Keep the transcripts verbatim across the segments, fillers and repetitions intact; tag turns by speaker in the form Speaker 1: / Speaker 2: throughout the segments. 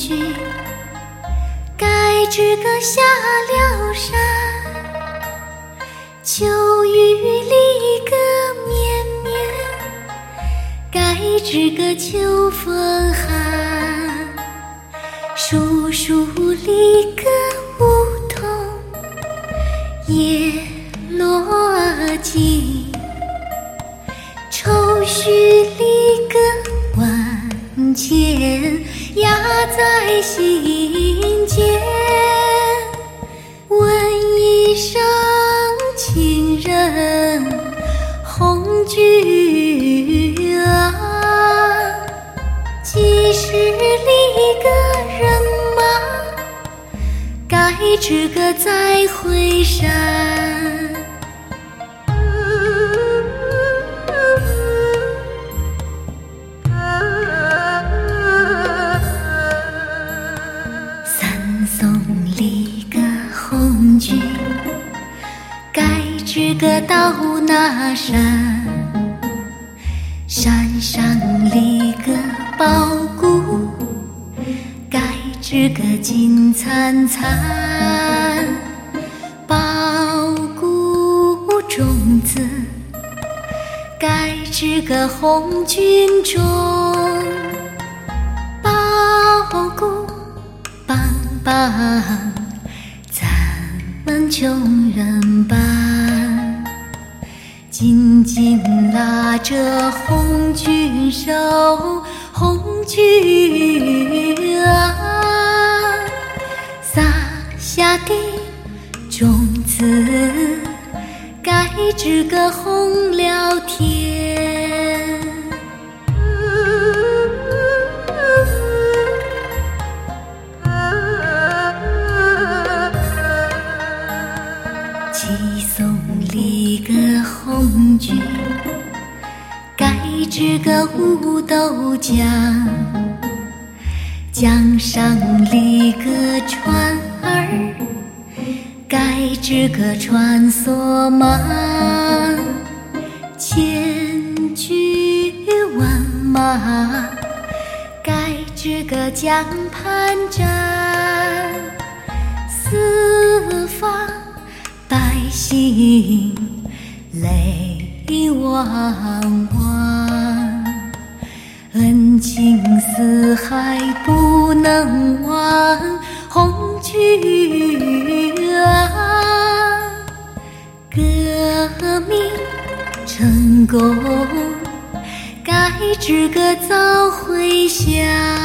Speaker 1: 菊，该知个下了山，秋雨里个绵绵，该知个秋风寒，树树里个梧桐叶落尽，愁绪里个万千压在心间。问一声情人红菊啊，几时里个人马，该知个再会山。三松里个红菊，该知个到那山，山上里个苞谷，该知个金灿灿，苞谷种子，该知个红军种，苞谷棒棒咱们穷人伴，紧紧拉着红军手，红军啊，撒下的种子，该知个红了天。七松里个红菊，该知个五斗江，江上里个船儿，该知个穿梭忙，千军万马，该知个江畔站，四方百姓泪汪汪，恩情四海不能忘，红菊啊，革命成功，该知个早回乡。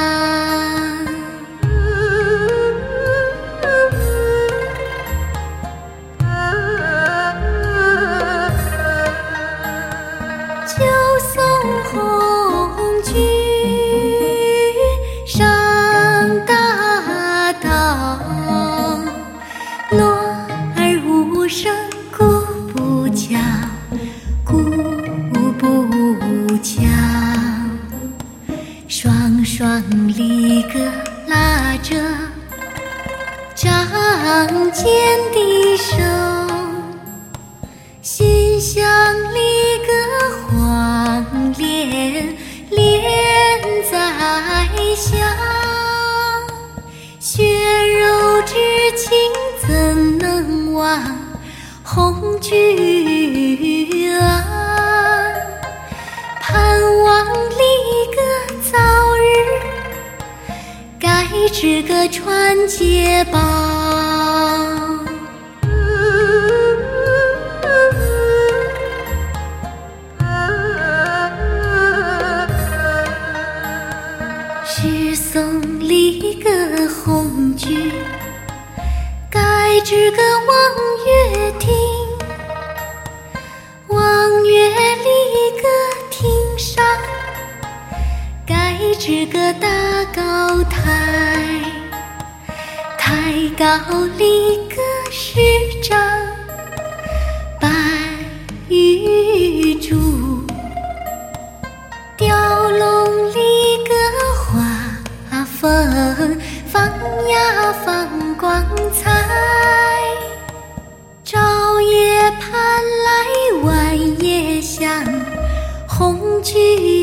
Speaker 1: 九松红菊上大道，落儿无声顾不瞧，顾不瞧，双双里个拉着仗剑的手，心乡里个黄连连在响，血肉之情怎能忘，红菊啊，盼望里个早日，该知个传捷报。十松里个红菊，该知个望月亭，望月里个亭上，该知个大高台，台高里个石章，白玉珠，雕龙里个花凤放呀放光彩，朝夜盼来晚夜香，红菊